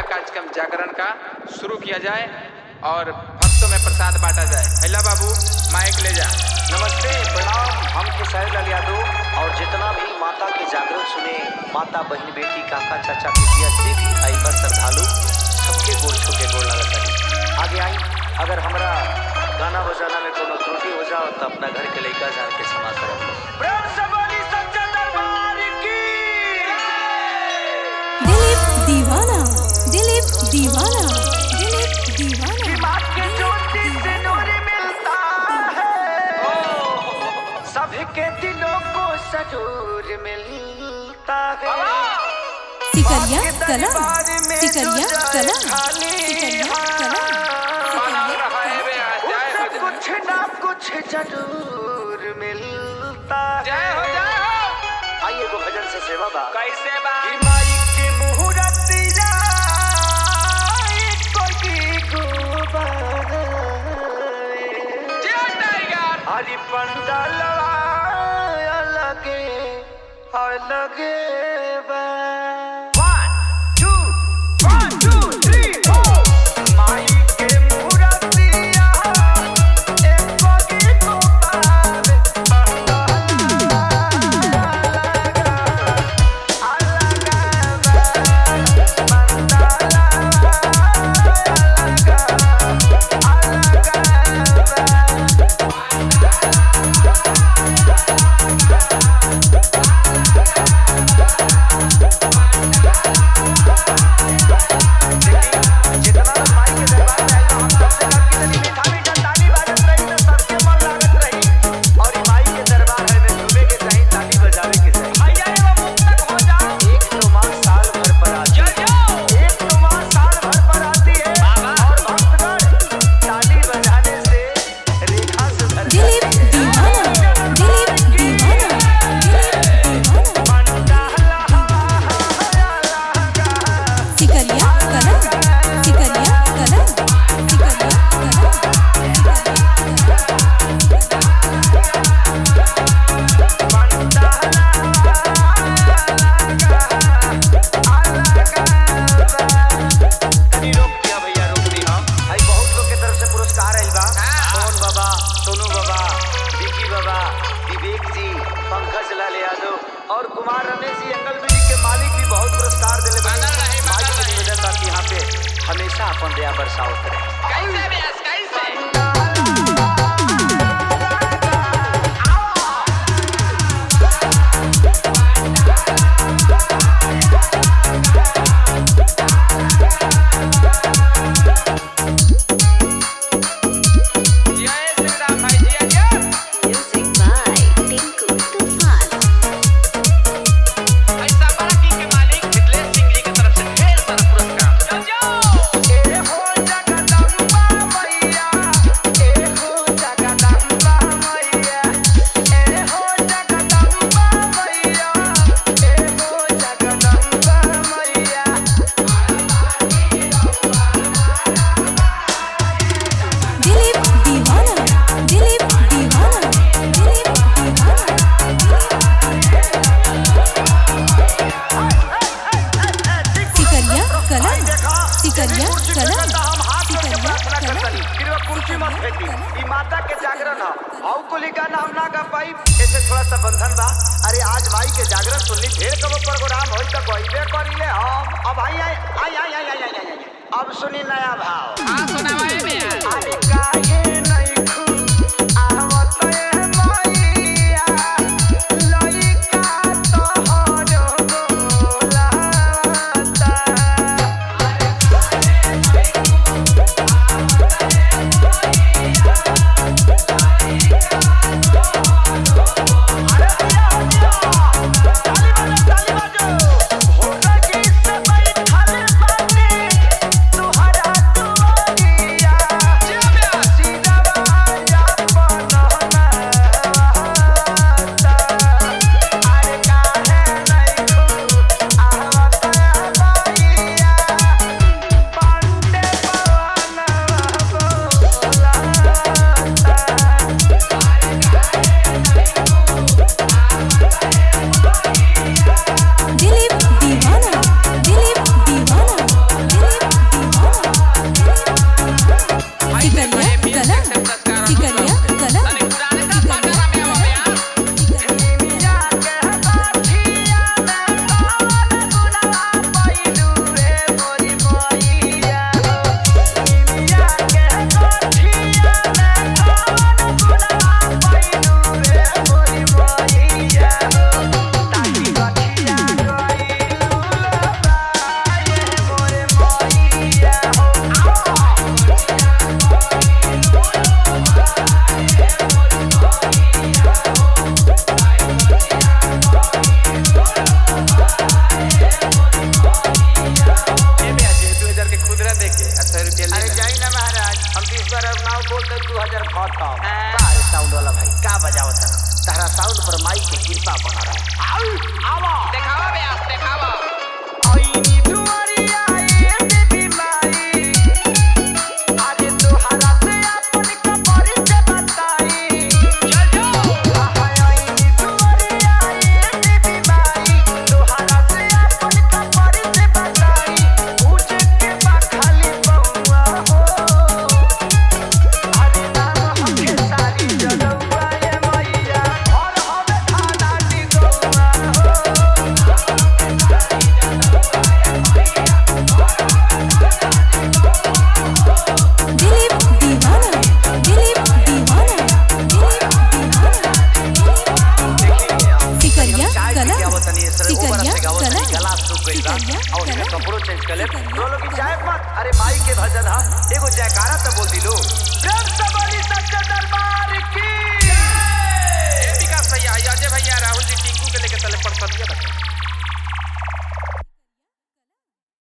कार्यक्रम जागरण का शुरू किया जाए और भक्तों में प्रसाद बांटा जाए। हैला बाबू माइक ले जा। नमस्ते, प्रणाम। हम खेसारी लाल यादव और जितना भी माता के जागरण सुने, माता बहन बेटी काका चाचा पितिया जे भी आई बा श्रद्धालु सबके गोड़ छू के गोड़ लगत है। आगे आई, अगर हमरा गाना बजाना में कोनो त्रुटि हो जाओ तो अपना घर के लड़का जान के क्षमा करब। प्रेम से बोली सच्चा दरबार की। दिलीप दीवाना, दिलीप दीवाना, दिलीप दीवाना। माँ के ज्योति से नूर मिलता है, सबके दिलों को सजूर मिलता है। सिकरिया कला, सिकरिया कला, सिकरिया कला। कुछ ना कुछ जरूर मिलता है। आइए वो भजन से सेवा बा। कैसे बा? माई के मुहूर्तिया कोई गुबार जय टाइगर। हरि पंडाल अलगे अलगे बा। 1 2 1 2 3 4 माई के मुहूर्तिया कोई गुबार और कुमार रमेश जी अंगलबीली के मालिक भी बहुत पुरस्कार दिले बने। माई के निवेदन बा कि यहाँ पे हमेशा अपन दया बरसावत रहे। कैसे बेस कैसे? माता के जागरण हाउ कुली का नाम ना गा पाई ऐसे थोड़ा सा बंधन बा। अरे आज माई के जागरण सुनली, ढेर कबो प्रोग्राम होई त कहबे करिले हम। अब आई आई आई आई आई आई अब सुनी नया भाव। हां सुनावा ए में। अरे काहे नहीं खु आवत ए मैया लइका तोहरो बोलाता। अरे काहे नहीं खु कृपा बना रहे। आओ आवा देखावा ब्यास देखावा। आई दुआरिया ये देवी माई अरे तोहरा से अपन कपड़ी से बताई चल जाओ। आई दुआरिया ये देवी माई तोहरा से अपन कपड़ी से बताई पूछ के बा खाली बउआ हो अरे नाम हमके सारी जलवा ये मैया और हमें खाना निगौआ हो दिलीप दीवाना दिलीप दीवाना सिकरिया कला सिकरिया कला गला सूख गइल बा सिकरिया और कला कपड़ो चेंज कर ले तो लोग जाए मत। अरे माई के भजन हा एगो जयकारा तो बोल दिलो प्रेम से बोली सच्चे दरबार की ए विकास भैया अजय भैया राहुल जी टिंकू के लेके चले पर सतिया बता।